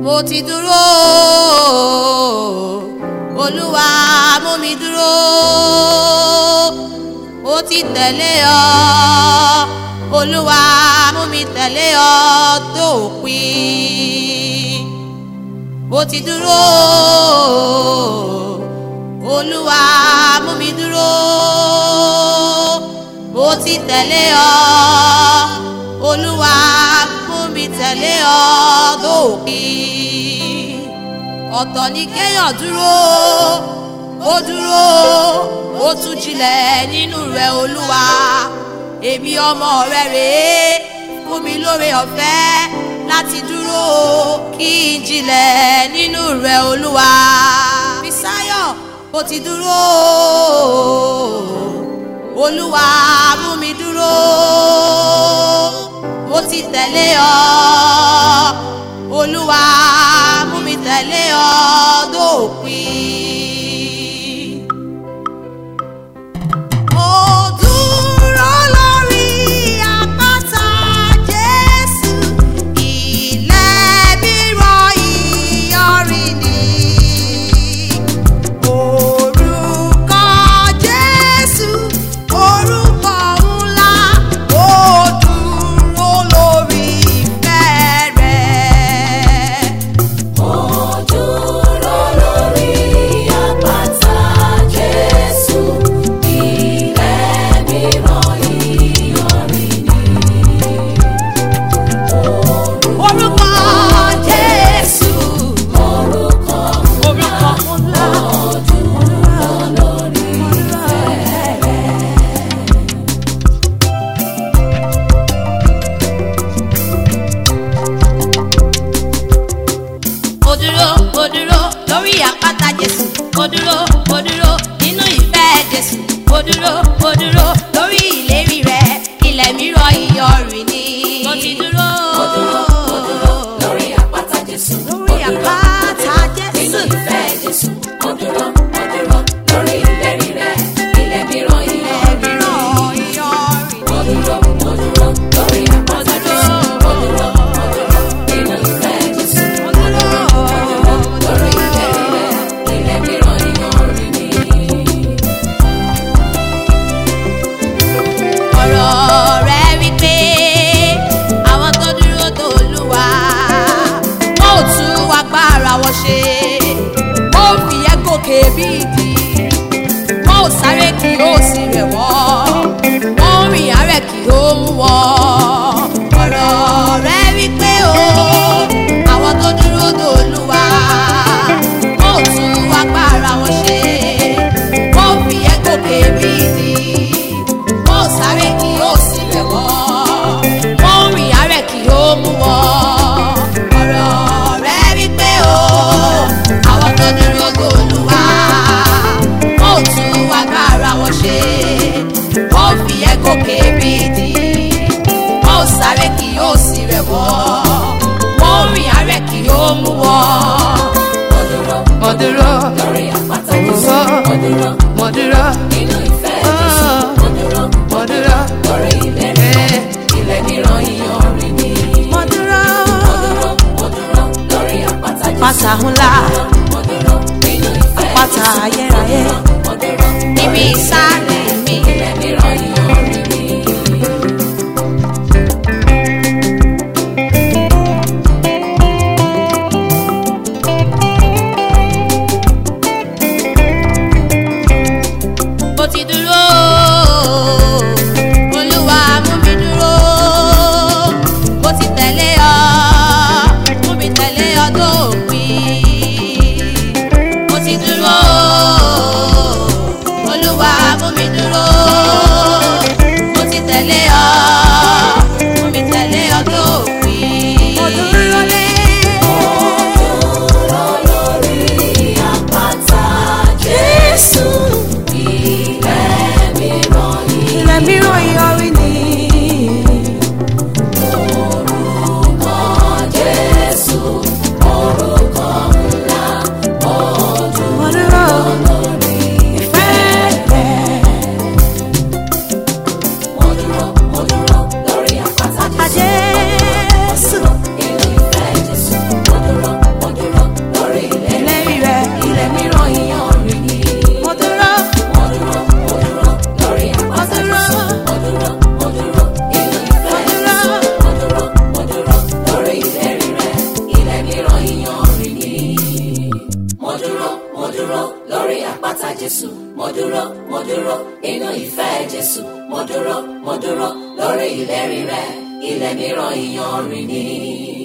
mo ti dúró Olúwa mú mi dúró mo ti tẹ̀lé ọ Olúwa mú mi tẹ̀lé ọ dópin mo ti dúró Olúwa mú mi dúró mo ti tẹ̀lé ọ Olúwa mú mi tẹ̀lé ọ dópin ọ̀tọ̀ ni kéèyàn dúró ó dúró ó tún jinlẹ̀ nínú rẹ̀ Olúwa èmi ọmọ rẹ rèé fún mi lóore ọ̀fẹ́ láti dúró kí n jinlẹ̀ nínú rẹ̀ Olúwa Fisáyọ̀ mo ti dúró Olúwa mú mi dúró mo ti tẹ̀lé ọ Olúwa mú mi tẹ̀lé ọ dópin. Mo dúró lórí àpáta Jésù, ilẹ̀ mìíràn ìyọrin ni. Orúkọ Jésù, orúkọ ńlá, mo dúró lórí ìfẹ́ rẹ̀. Mo dúró lórí àpáta Jésù, ilẹ̀ mìíràn ìyọrin ni. Orúkọ Jésù, orúkọ ńlá, mo dúró lórí ìfẹ́ rẹ̀. Mo dúró lórí àpáta Jésù, mo dúró nínú ìfẹ́ Jésù, mo dúró lórí ìlérí rẹ̀, ilẹ̀ mìíràn ìyọrin ni. Mo ti dúró lórí àpáta Jésù, lórí àpáta Jésù, nínú ìfẹ́ Jésù, mo dúró lórí ìlérí rẹ̀, ilẹ̀ mìíràn ìyọrin ni. Mo dúró lórí àpáta Jésù, mo dúró nínú ìfẹ́ Jésù, mo dúró lórí ìlérí rẹ̀, ilẹ̀ mìíràn ìyọrin ni. ọ̀rọ̀ rẹ̀ wípé àwọn tó dúró tó Olúwa wọn ò tún agbára wọn ṣe wọn ò fìyẹ́ gòkè bí ìdí wọn ò sáré kí ó sì rẹ̀ wọ́n wọn ò rìn àárẹ̀ kí ó mú wọn. ọ̀rọ̀ rẹ̀ wípé àwọn tó dúró tó Olúwa wọn ò tún agbára wọn ṣe wọn ò fìyẹ́ gòkè bí ìdí wọn ò sáré kí ó sì rẹ̀ wọ́n wọn ò rìn àárẹ̀ kí ó mú wọn. ọ̀rọ̀ rẹ̀ wípé àwọn tó dúró tó Olúwa wọn ò tún agbára wọn ṣe wọn ò fìyẹ́ gòkè bí ìdí wọn ò sáré kí ó sì rẹ̀ wọ́n wọn ò rìn àárẹ̀ kí ó mú wọn. Mo dúró lórí àpáta Jésù, mo dúró nínú ìfẹ́ Jésù, mo dúró lórí ìlérí rẹ̀, ilẹ̀ mìíràn ìyọrin ni. mo dúró lórí àpáta Jésù, pátá ńlá mo dúró nínú ìfẹ́ pátá Jésù, ayérayé mo dúró níbi ìsàlẹ̀ mi. ilẹ̀ mìíràn ìyọrin ni. Mo ti dúró Olúwa mú mi dúró mo ti tẹ̀lé ọ mú mi tẹ̀lé ọ dópin. Mo ti dúró Olúwa mú mi dúró mo ti tẹ̀lé ọ mú mi tẹ̀lé ọ dópin. Mo dúró lórí àpáta Jésù, ilẹ̀ mìíràn ìyọrin ni. Orúkọ Jésù, orúkọ ńlá, mo dúró lórí ìfẹ́ rẹ̀. Mo dúró Jésù, mo dúró inú ìfẹ́ Jésù, mo dúró lórí ìlérí rẹ̀, ilẹ̀ mìíràn ìyanrìn ni.